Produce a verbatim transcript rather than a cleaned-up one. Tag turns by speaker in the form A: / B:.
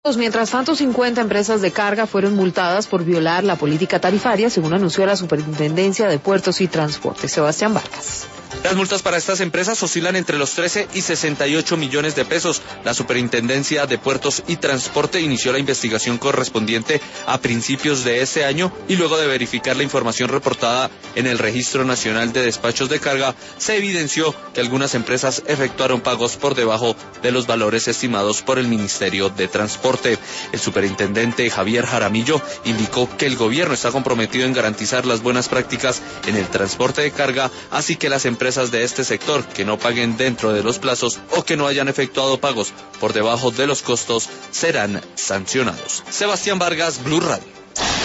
A: Mientras tanto, cincuenta empresas de carga fueron multadas por violar la política tarifaria, según anunció la Superintendencia de Puertos y Transporte. Sebastián Vargas.
B: Las multas para estas empresas oscilan entre los trece y sesenta y ocho millones de pesos. La Superintendencia de Puertos y Transporte inició la investigación correspondiente a principios de este año y luego de verificar la información reportada en el Registro Nacional de Despachos de Carga, se evidenció que algunas empresas efectuaron pagos por debajo de los valores estimados por el Ministerio de Transporte. El superintendente Javier Jaramillo indicó que el gobierno está comprometido en garantizar las buenas prácticas en el transporte de carga, así que las empresas de este sector que no paguen dentro de los plazos o que no hayan efectuado pagos por debajo de los costos serán sancionados. Sebastián Vargas, Blue Radio.